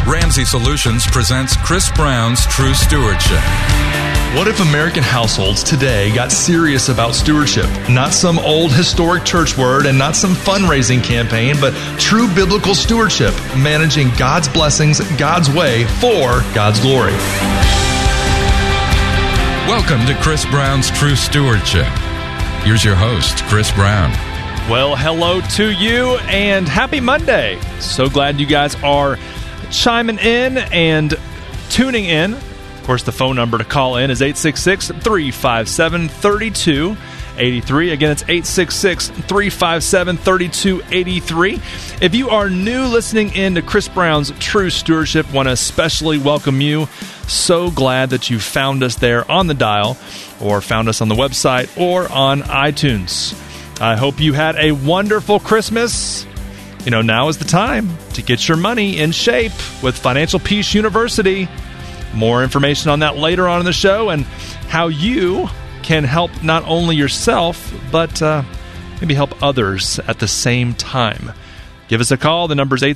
Ramsey Solutions presents Chris Brown's True Stewardship. What if American households today got serious about stewardship? Not some old historic church word and not some fundraising campaign, but true biblical stewardship, managing God's blessings God's way for God's glory. Welcome to Chris Brown's True Stewardship. Here's your host, Chris Brown. Well, hello to you and happy Monday. So glad you guys are chiming in and tuning in. Of course, the phone number to call in is 866-357-3283. Again, it's 866-357-3283. If you are new listening in to Chris Brown's True Stewardship, want to especially welcome you. So glad that you found us there on the dial or found us on the website or on iTunes. I hope you had a wonderful Christmas. You know, now is the time to get your money in shape with Financial Peace University. More information on that later on in the show and how you can help not only yourself, but maybe help others at the same time. Give us a call. The number is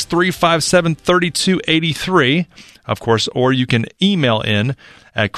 866-357-3283, of course, or you can email in at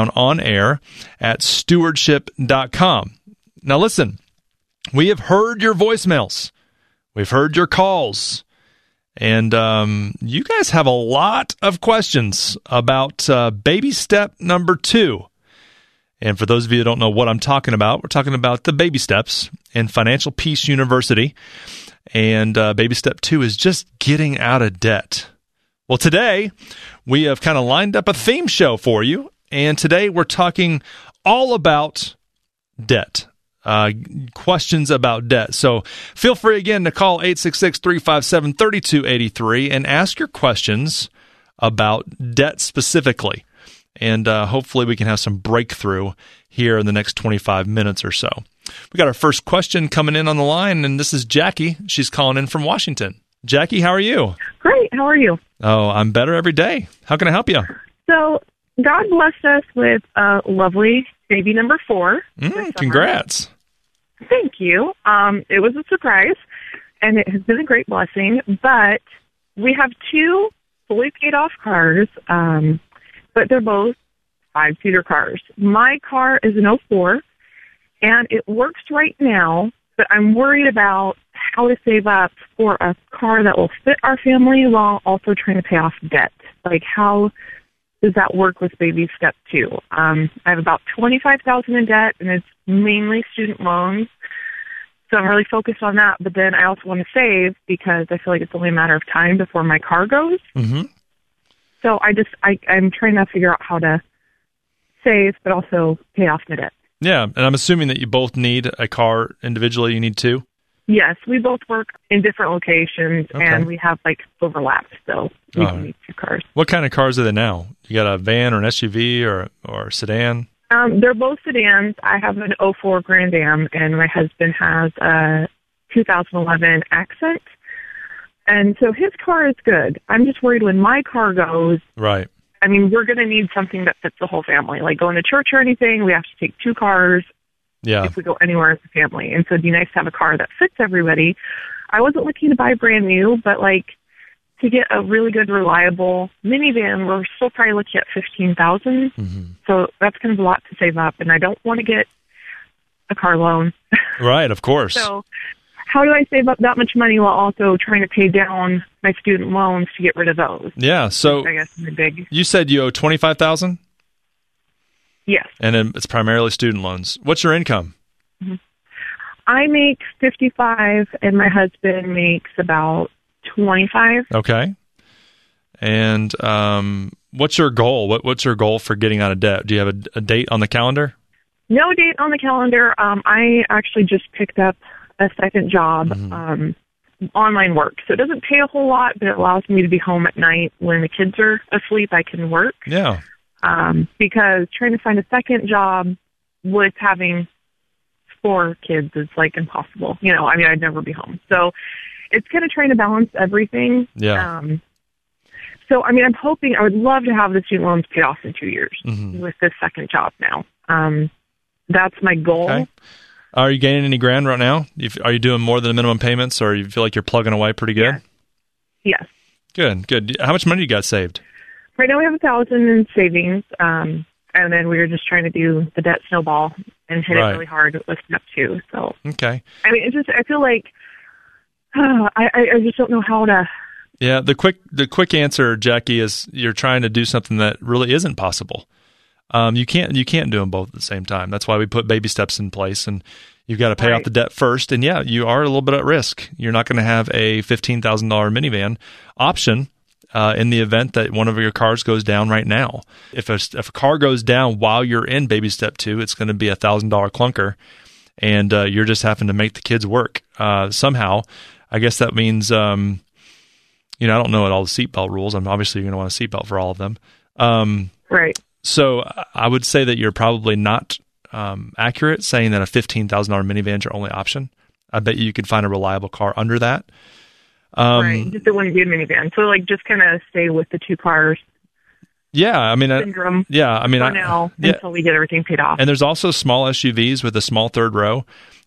chrisbrownonair@stewardship.com. Now listen, we have heard your voicemails. We've heard your calls. And you guys have a lot of questions about baby step number 2. And for those of you who don't know what I'm talking about, we're talking about the baby steps in Financial Peace University. And baby step 2 is just getting out of debt. Well, today we have kind of lined up a theme show for you. And today we're talking all about debt. Questions about debt. So feel free again to call 866-357-3283 and ask your questions about debt specifically. And hopefully we can have some breakthrough here in the next 25 minutes or so. We got our first question coming in on the line, and this is Jackie. She's calling in from Washington. Jackie, how are you? Great. How are you? Oh, I'm better every day. How can I help you? So God blessed us with a lovely baby number 4. Congrats. Thank you. It was a surprise, and it has been a great blessing. But we have 2 fully paid off cars, but they're both 5-seater cars. My car is an 04, and it works right now, but I'm worried about how to save up for a car that will fit our family while also trying to pay off debt. Like, how does that work with baby step 2? I have about $25,000 in debt, and it's mainly student loans. So I'm really focused on that. But then I also want to save because I feel like it's only a matter of time before my car goes. Mm-hmm. So I'm trying to figure out how to save, but also pay off the debt. Yeah, and I'm assuming that you both need a car individually. You need 2? Yes, we both work in different locations, Okay. and we have, overlap, so we need 2 cars. What kind of cars are they now? You got a van or an SUV or a sedan? They're both sedans. I have an 04 Grand Am, and my husband has a 2011 Accent. And so his car is good. I'm just worried when my car goes. Right. I mean, we're going to need something that fits the whole family. Like going to church or anything, we have to take 2 cars. Yeah. If we go anywhere as a family. And so it'd be nice to have a car that fits everybody. I wasn't looking to buy brand new, but to get a really good, reliable minivan, we're still probably looking at $15,000. Mm-hmm. So that's kind of a lot to save up, and I don't want to get a car loan. Right, of course. So how do I save up that much money while also trying to pay down my student loans to get rid of those? Yeah, so I guess is big. You said you owe $25,000? Yes. And it's primarily student loans. What's your income? Mm-hmm. I make $55,000, and my husband makes about $25,000. Okay. And what's your goal? What's your goal for getting out of debt? Do you have a date on the calendar? No date on the calendar. I actually just picked up a second job, online work. So it doesn't pay a whole lot, but it allows me to be home at night when the kids are asleep. I can work. Yeah. Because trying to find a second job with having 4 kids is impossible. I'd never be home. So it's kind of trying to balance everything. Yeah. So, I'm hoping, I would love to have the student loans paid off in 2 years with this second job now. That's my goal. Okay. Are you gaining any ground right now? Are you doing more than the minimum payments, or you feel like you're plugging away pretty good? Yes. Good. How much money you got saved? Right now we have $1,000 in savings, and then we were just trying to do the debt snowball and hit it really hard with step 2. So okay. I mean, I feel like I just don't know how to. Yeah, the quick answer, Jackie, is you're trying to do something that really isn't possible. You can't do them both at the same time. That's why we put baby steps in place, and you've got to pay off the debt first. And yeah, you are a little bit at risk. You're not going to have a $15,000 minivan option in the event that one of your cars goes down right now. If a car goes down while you're in baby step 2, it's going to be $1,000 clunker, and you're just having to make the kids work somehow. I guess that means, I don't know all the seatbelt rules. I'm obviously going to want a seatbelt for all of them. Right. So I would say that you're probably not accurate saying that a $15,000 minivan is your only option. I bet you could find a reliable car under that. Right, just it wouldn't be a minivan. So just kind of stay with the 2 cars. Yeah, I mean, syndrome. Until we get everything paid off. And there's also small SUVs with a small third row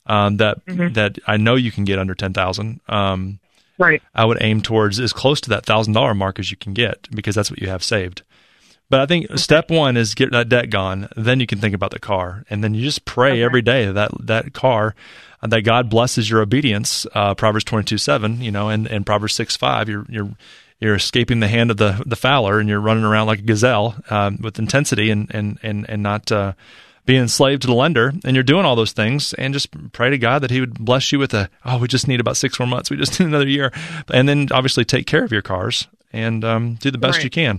that I know you can get under $10,000. Right. I would aim towards as close to that $1,000 mark as you can get, because that's what you have saved. But I think step 1 is get that debt gone. Then you can think about the car, and then you just pray every day that car, that God blesses your obedience. Proverbs 22:7, and Proverbs 6:5. You're escaping the hand of the fowler, and you're running around like a gazelle with intensity and not being enslaved to the lender. And you're doing all those things, and just pray to God that He would bless you with we just need about 6 more months. We just need another year, and then obviously take care of your cars and do the best you can.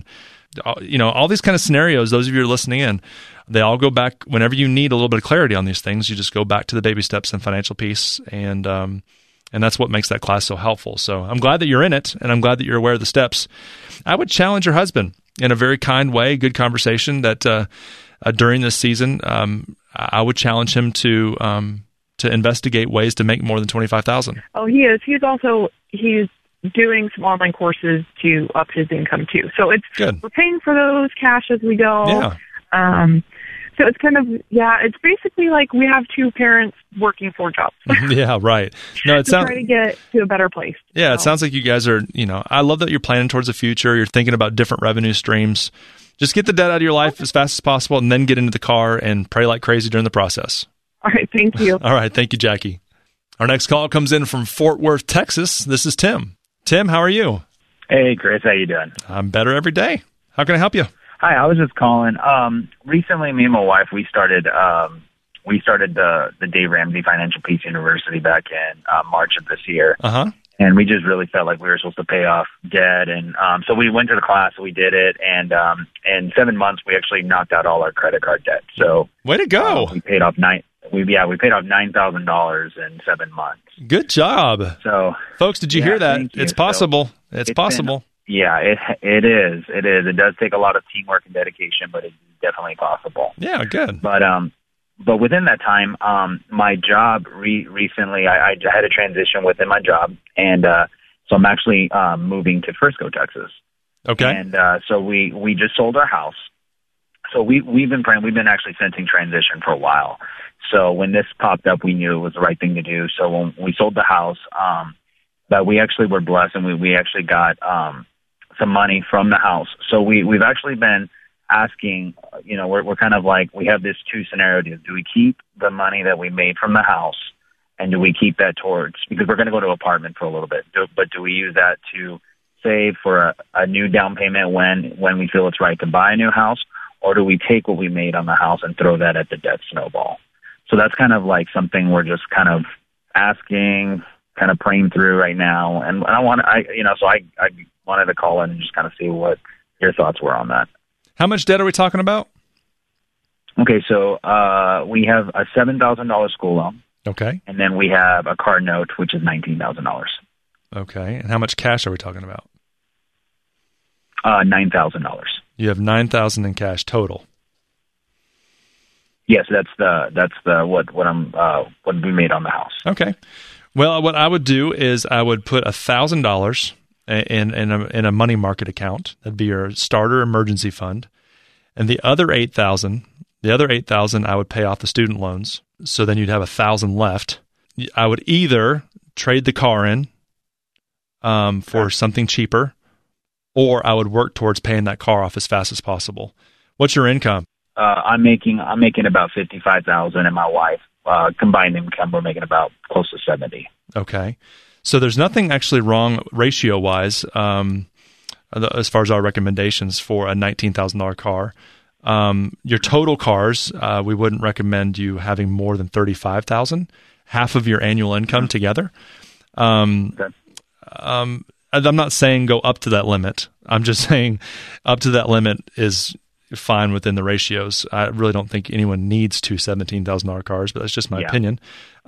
All these kind of scenarios, those of you who are listening in, they all go back whenever you need a little bit of clarity on these things. You just go back to the baby steps and financial peace, and that's what makes that class so helpful. So I'm glad that you're in it, and I'm glad that you're aware of the steps. I would challenge your husband in a very kind way, good conversation, that during this season, I would challenge him to investigate ways to make more than $25,000. Oh, he is. He's doing some online courses to up his income too. So it's good. We're paying for those cash as we go. Yeah. So it's kind of, it's basically like we have 2 parents working 4 jobs. Yeah, right. No, it sounds, try to get to a better place. Yeah, It sounds like you guys are, I love that you're planning towards the future. You're thinking about different revenue streams. Just get the debt out of your life as fast as possible, and then get into the car and pray like crazy during the process. All right, thank you. All right, thank you, Jackie. Our next call comes in from Fort Worth, Texas. This is Tim. Tim, how are you? Hey, Chris, how you doing? I'm better every day. How can I help you? Hi, I was just calling. Recently, me and my wife, we started the Dave Ramsey Financial Peace University back in March of this year. Uh-huh. And we just really felt like we were supposed to pay off debt. And so we went to the class, we did it. And in 7 months, we actually knocked out all our credit card debt. So way to go. We paid off $9,000 in 7 months. Good job. So, folks, did you hear that? It's possible. So it's possible. It is. It does take a lot of teamwork and dedication, but it's definitely possible. Yeah, good. But within that time, my job recently, I had a transition within my job, and so I'm actually moving to Frisco, Texas. Okay. And so we just sold our house. So we've been praying. We've been actually sensing transition for a while. So when this popped up, we knew it was the right thing to do. So when we sold the house, but we actually were blessed, and we actually got some money from the house. So we've actually been asking, we're kind of like, we have this 2 scenarios. Do we keep the money that we made from the house, and do we keep that towards, because we're going to go to an apartment for a little bit, but do we use that to save for a new down payment when we feel it's right to buy a new house, or do we take what we made on the house and throw that at the debt snowball? So that's kind of like something we're just kind of asking, kind of praying through right now. And I wanted to call in and just kind of see what your thoughts were on that. How much debt are we talking about? Okay, so we have a $7,000 school loan. Okay. And then we have a car note, which is $19,000. Okay. And how much cash are we talking about? $9,000. You have $9,000 in cash total. Yes, that's what we made on the house. Okay. Well, what I would do is I would put $1,000 in a money market account. That'd be your starter emergency fund, and the other $8,000 I would pay off the student loans. So then you'd have $1,000 left. I would either trade the car in for something cheaper, or I would work towards paying that car off as fast as possible. What's your income? I'm making about $55,000, and my wife, combined income, we're making about close to $70,000. Okay. So there's nothing actually wrong ratio-wise as far as our recommendations for a $19,000 car. Your total cars, we wouldn't recommend you having more than $35,000, half of your annual income together. Okay. I'm not saying go up to that limit. I'm just saying up to that limit is fine within the ratios. I really don't think anyone needs two $17,000 cars, but that's just my opinion.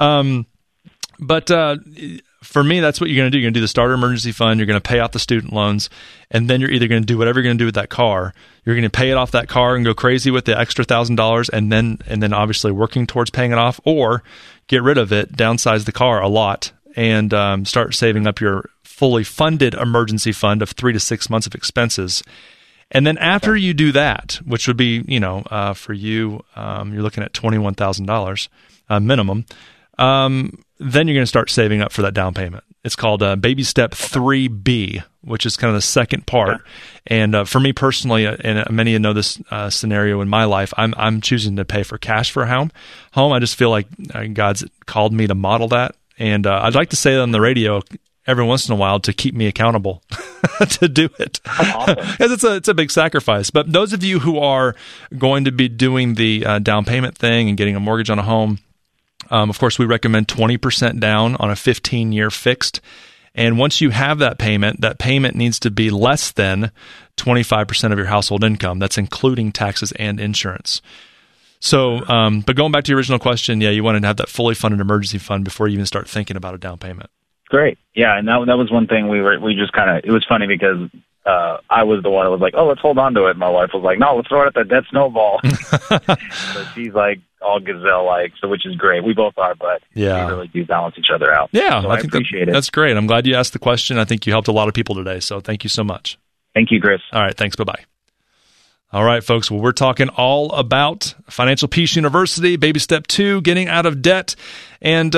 But for me, that's what you're going to do. You're going to do the starter emergency fund. You're going to pay off the student loans, and then you're either going to do whatever you're going to do with that car. You're going to pay it off that car and go crazy with the extra $1,000, and then obviously working towards paying it off, or get rid of it, downsize the car a lot, and start saving up your fully funded emergency fund of 3 to 6 months of expenses. And then after you do that, which would be, for you, you're looking at $21,000 minimum. Then you're going to start saving up for that down payment. It's called Baby Step 3B, which is kind of the second part. Okay. And for me personally, and many of you know this scenario in my life, I'm choosing to pay for cash for a home. I just feel like God's called me to model that. And I'd like to say that on the radio every once in a while to keep me accountable to do it. Because it's a big sacrifice. But those of you who are going to be doing the down payment thing and getting a mortgage on a home, of course, we recommend 20% down on a 15-year fixed. And once you have that payment needs to be less than 25% of your household income. That's including taxes and insurance. So, but going back to your original question, you wanted to have that fully funded emergency fund before you even start thinking about a down payment. Great. Yeah, and that was one thing we just kind of, it was funny because I was the one that was like, oh, let's hold on to it. My wife was like, no, let's throw it at that dead snowball. So she's like all gazelle-like, so which is great. We both are, but we really do balance each other out. Yeah, so I appreciate it. That's great. I'm glad you asked the question. I think you helped a lot of people today, so thank you so much. Thank you, Chris. All right, thanks. Bye-bye. All right, folks. Well, we're talking all about Financial Peace University, Baby Step 2, getting out of debt. And,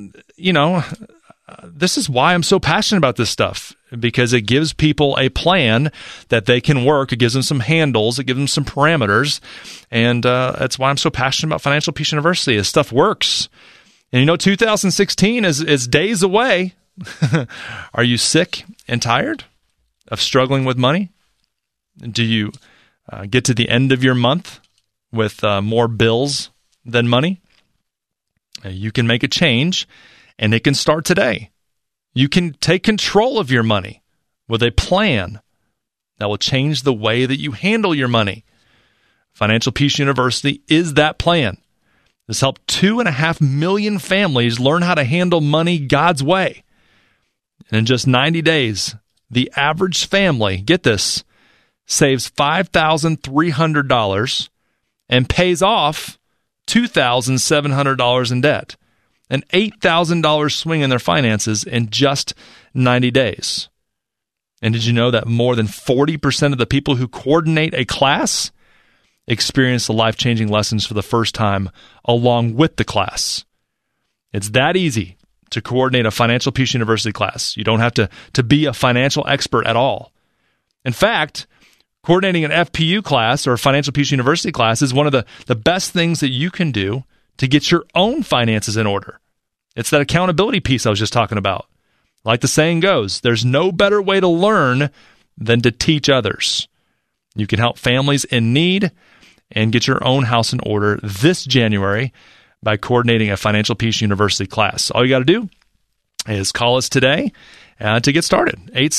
this is why I'm so passionate about this stuff, because it gives people a plan that they can work. It gives them some handles. It gives them some parameters. And that's why I'm so passionate about Financial Peace University. This stuff works. And 2016 is days away. Are you sick and tired of struggling with money? Do you get to the end of your month with more bills than money? You can make a change, and it can start today. You can take control of your money with a plan that will change the way that you handle your money. Financial Peace University is that plan. This helped 2.5 million families learn how to handle money God's way. And in just 90 days, the average family, get this, saves $5,300 and pays off $2,700 in debt. An $8,000 swing in their finances in just 90 days. And did you know that more than 40% of the people who coordinate a class experience the life-changing lessons for the first time along with the class? It's that easy to coordinate a Financial Peace University class. You don't have to be a financial expert at all. In fact, coordinating an FPU class or a Financial Peace University class is one of the best things that you can do to get your own finances in order. It's that accountability piece I was just talking about. Like the saying goes, there's no better way to learn than to teach others. You can help families in need and get your own house in order this January by coordinating a Financial Peace University class. All you got to do is call us today to get started.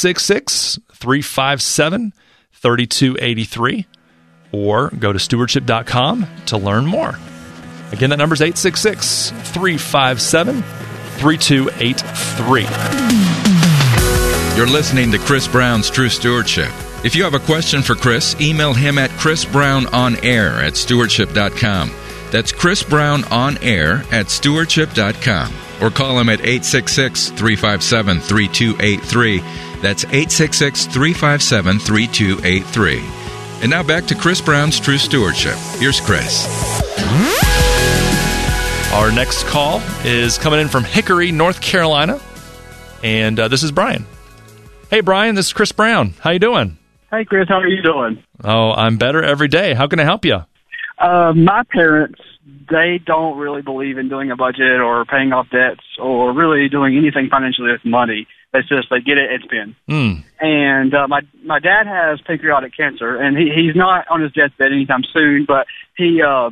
866-357-3283 or go to stewardship.com to learn more. Again, that number is 866-357-3283. You're listening to Chris Brown's True Stewardship. If you have a question for Chris, email him at chrisbrownonair@stewardship.com. That's chrisbrownonair@stewardship.com. Or call him at 866-357-3283. That's 866-357-3283. And now back to Chris Brown's True Stewardship. Here's Chris. Our next call is coming in from Hickory, North Carolina, and this is Brian. Hey, Brian, this is Chris Brown. How you doing? Hey, Chris, how are you doing? Oh, I'm better every day. How can I help you? My parents, they don't really believe in doing a budget or paying off debts or really doing anything financially with money. It's just they get it and spend. And my dad has pancreatic cancer, and he's not on his deathbed anytime soon, but he has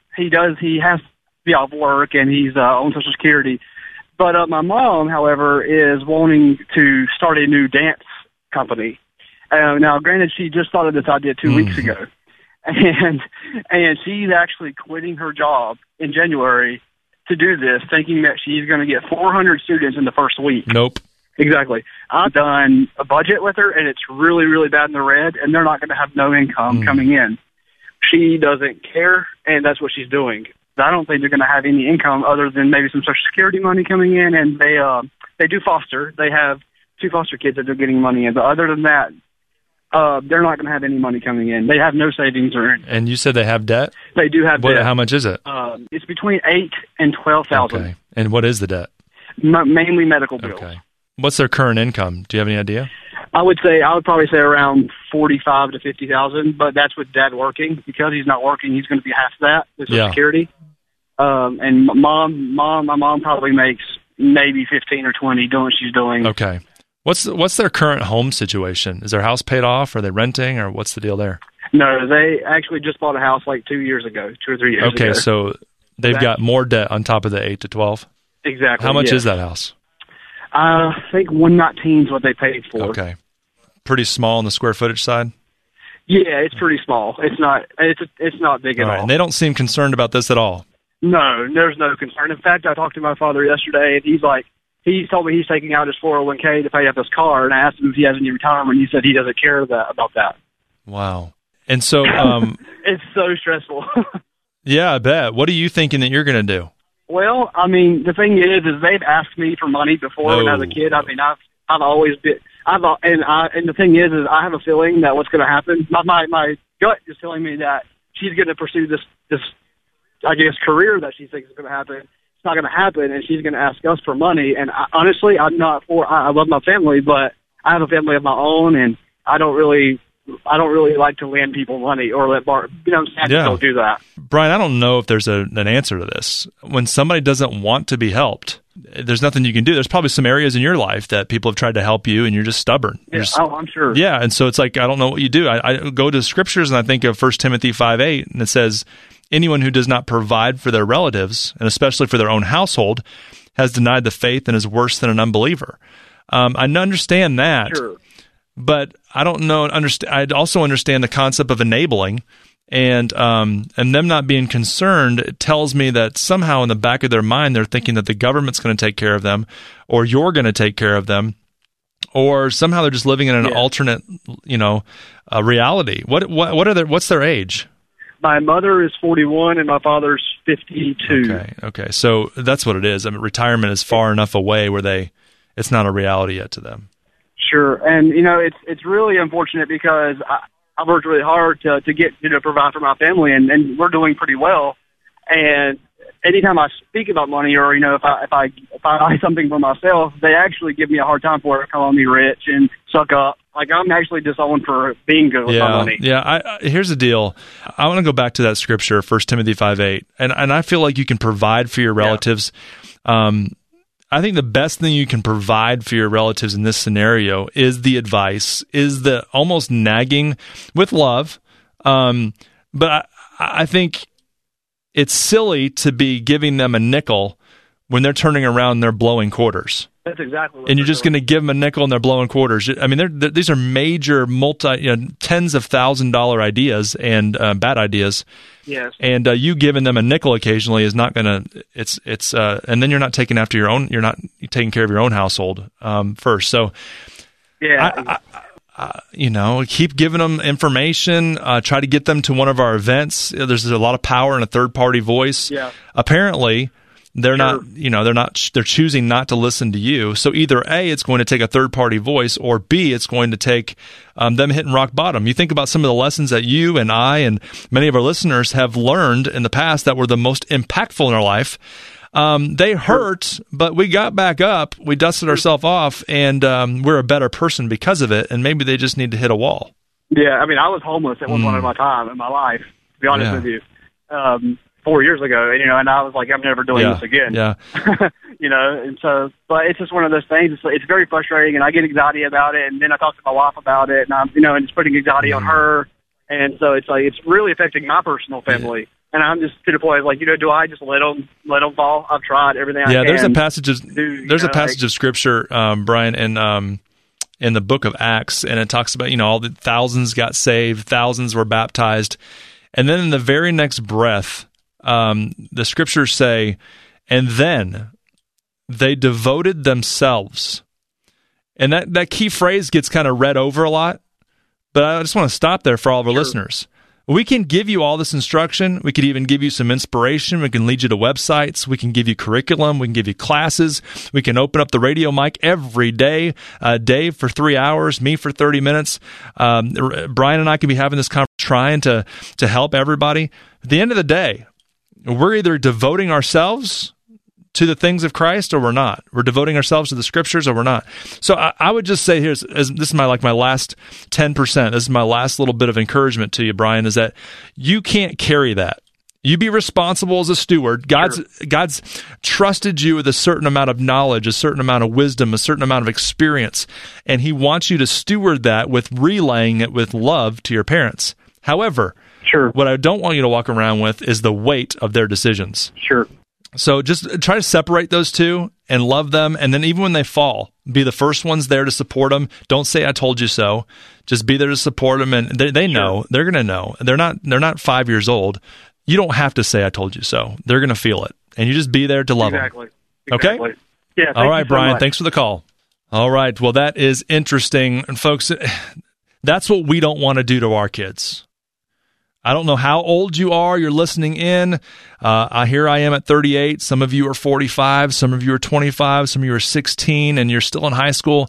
to be off work, and he's on Social Security. But my mom, however, is wanting to start a new dance company. Now, granted, she just thought of this idea 2 weeks ago, and she's actually quitting her job in January to do this, thinking that she's going to get 400 students in the first week. Nope. Exactly. I've done a budget with her, and it's really, really bad in the red, and they're not going to have no income coming in. She doesn't care, and that's what she's doing. I don't think they're going to have any income other than maybe some Social Security money coming in, and they do foster. They have 2 foster kids that they're getting money in, but other than that, they're not going to have any money coming in. They have no savings or anything. And you said they have debt? They do have debt. How much is it? It's between $8,000 and $12,000. Okay. And what is the debt? Mainly medical bills. Okay. What's their current income? Do you have any idea? I would probably say around $45,000 to $50,000, but that's with Dad working. Because he's not working, he's going to be half that with Social Security. And my mom probably makes maybe 15 or 20 doing what she's doing. Okay. What's their current home situation? Is their house paid off? Are they renting, or what's the deal there? No, they actually just bought a house like 2 years ago, 2 or 3 years ago. Okay, so they've got more debt on top of the 8 to 12. Exactly. How much is that house? I think 119 is what they paid for. Okay, pretty small on the square footage side. Yeah, it's pretty small. It's not big at all. And they don't seem concerned about this at all. No, there's no concern. In fact, I talked to my father yesterday, and he told me he's taking out his 401k to pay off his car, and I asked him if he has any retirement. He said he doesn't care about that. Wow. And so it's so stressful. Yeah, I bet. What are you thinking that you're going to do? Well, I mean, the thing is they've asked me for money before when I was a kid. I mean, I've always been, and the thing is I have a feeling that what's going to happen. My gut is telling me that she's going to pursue this I guess career that she thinks is going to happen. It's not going to happen, and she's going to ask us for money. And honestly, I'm not for. I love my family, but I have a family of my own, and I don't really like to lend people money or let don't do that. Brian, I don't know if there's an answer to this. When somebody doesn't want to be helped, there's nothing you can do. There's probably some areas in your life that people have tried to help you, and you're just stubborn. I'm sure. Yeah, and so it's like, I don't know what you do. I go to scriptures, and I think of 1 Timothy 5:8, and it says, anyone who does not provide for their relatives, and especially for their own household, has denied the faith and is worse than an unbeliever. I understand that. Sure. But I don't know. I also understand the concept of enabling, and them not being concerned. It tells me that somehow in the back of their mind they're thinking that the government's going to take care of them, or you're going to take care of them, or somehow they're just living in an alternate, reality. What's their age? My mother is 41 and my father's 52. Okay. So that's what it is. I mean, retirement is far enough away where it's not a reality yet to them. Sure, and it's really unfortunate because I've worked really hard to get provide for my family, and we're doing pretty well. And anytime I speak about money, or if I buy something for myself, they actually give me a hard time for it, calling me rich and suck up. Like I'm actually disowned for being good with my money. Yeah. Here's the deal. I want to go back to that scripture, 1 Timothy 5:8, and I feel like you can provide for your relatives. I think the best thing you can provide for your relatives in this scenario is the advice, is the almost nagging with love. But I think it's silly to be giving them a nickel when they're turning around and they're blowing quarters. That's exactly what and you're just going to give them a nickel and they're blowing quarters. I mean, these are major tens of $1,000 ideas and bad ideas. Yes. And you giving them a nickel occasionally is not going to. And then you're not taking after your own. You're not taking care of your own household first. So, yeah. Keep giving them information. Try to get them to one of our events. There's a lot of power in a third party voice. Yeah. Apparently, they're they're choosing not to listen to you. So either A, it's going to take a third party voice, or B, it's going to take them hitting rock bottom. You think about some of the lessons that you and I and many of our listeners have learned in the past that were the most impactful in our life. They hurt, but we got back up, we dusted ourselves off, and we're a better person because of it, and maybe they just need to hit a wall. Yeah, I mean, I was homeless at one point in my time in my life, to be honest with you, 4 years ago, and I was like, I'm never doing this again. Yeah. And so, but it's just one of those things. It's very frustrating, and I get anxiety about it, and then I talk to my wife about it, and I'm, and it's putting anxiety on her, and so it's like, it's really affecting my personal family. Yeah. And I'm just to the point, like, do I just let them fall? I've tried everything I can. Yeah, there's a passage of Scripture, Brian, in the book of Acts, and it talks about, all the thousands got saved, thousands were baptized, and then in the very next breath, the Scriptures say, and then they devoted themselves. And that key phrase gets kind of read over a lot, but I just want to stop there for all of our listeners. We can give you all this instruction. We could even give you some inspiration. We can lead you to websites. We can give you curriculum. We can give you classes. We can open up the radio mic every day, Dave for 3 hours, me for 30 minutes. Brian and I can be having this conversation trying to help everybody. At the end of the day, we're either devoting ourselves to the things of Christ or we're not. We're devoting ourselves to the Scriptures or we're not. So I would just say this is my last 10%. This is my last little bit of encouragement to you, Brian, is that you can't carry that. You be responsible as a steward. God's trusted you with a certain amount of knowledge, a certain amount of wisdom, a certain amount of experience, and He wants you to steward that with relaying it with love to your parents. However, what I don't want you to walk around with is the weight of their decisions. So just try to separate those two and love them. And then even when they fall, be the first ones there to support them. Don't say, I told you so. Just be there to support them. And they know. They're going to know. They're not 5 years old. You don't have to say, I told you so. They're going to feel it. And you just be there to love them. Okay? Yeah. All right, Brian. Thanks for the call. All right. Well, that is interesting. And folks, that's what we don't want to do to our kids. I don't know how old you are. You're listening in. Here I am at 38. Some of you are 45. Some of you are 25. Some of you are 16, and you're still in high school.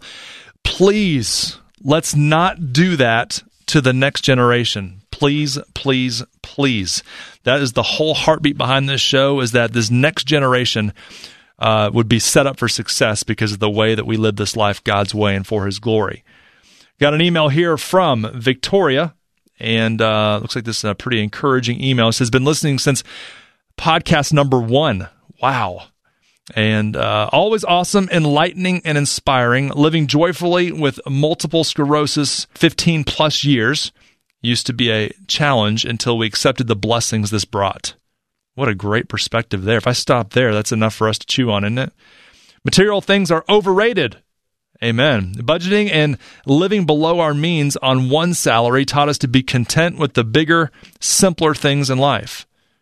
Please, let's not do that to the next generation. Please, please, please. That is the whole heartbeat behind this show, is that this next generation would be set up for success because of the way that we live this life God's way and for His glory. Got an email here from Victoria. And looks like this is a pretty encouraging email. It says, been listening since podcast number 1. Wow. And always awesome, enlightening, and inspiring. Living joyfully with multiple sclerosis 15 plus years. Used to be a challenge until we accepted the blessings this brought. What a great perspective there. If I stop there, that's enough for us to chew on, isn't it? Material things are overrated. Amen. Budgeting and living below our means on one salary taught us to be content with the bigger, simpler things in life.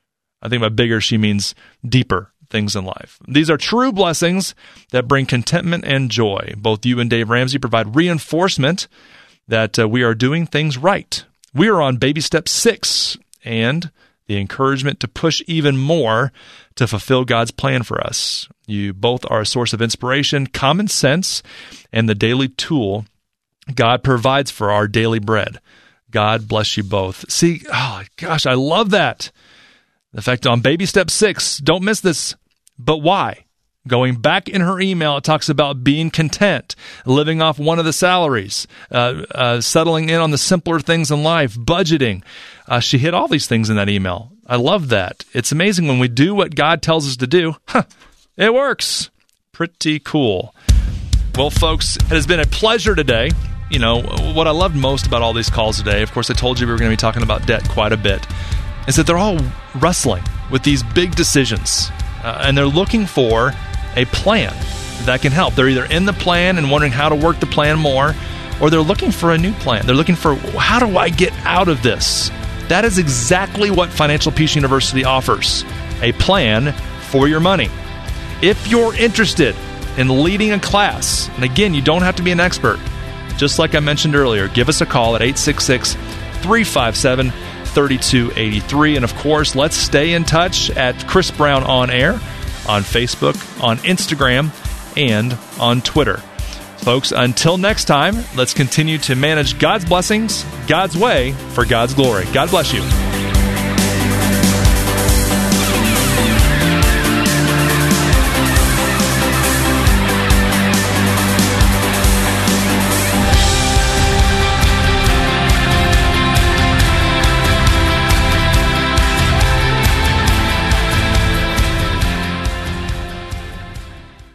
I think by bigger, she means deeper things in life. These are true blessings that bring contentment and joy. Both you and Dave Ramsey provide reinforcement that we are doing things right. We are on baby step 6 and the encouragement to push even more to fulfill God's plan for us. You both are a source of inspiration, common sense, and the daily tool God provides for our daily bread. God bless you both. See, oh gosh, I love that. The fact on baby step 6, don't miss this. But why? Going back in her email, it talks about being content, living off one of the salaries, settling in on the simpler things in life, budgeting. She hit all these things in that email. I love that. It's amazing when we do what God tells us to do. It works. Pretty cool. Well, folks, it has been a pleasure today. You know, what I loved most about all these calls today, of course, I told you we were going to be talking about debt quite a bit, is that they're all wrestling with these big decisions. And they're looking for a plan that can help. They're either in the plan and wondering how to work the plan more, or they're looking for a new plan. They're looking for, how do I get out of this? That is exactly what Financial Peace University offers, a plan for your money. If you're interested in leading a class, and again, you don't have to be an expert, just like I mentioned earlier, give us a call at 866-357-3283. And of course, let's stay in touch at Chris Brown On Air on Facebook, on Instagram, and on Twitter. Folks, until next time, let's continue to manage God's blessings, God's way, for God's glory. God bless you.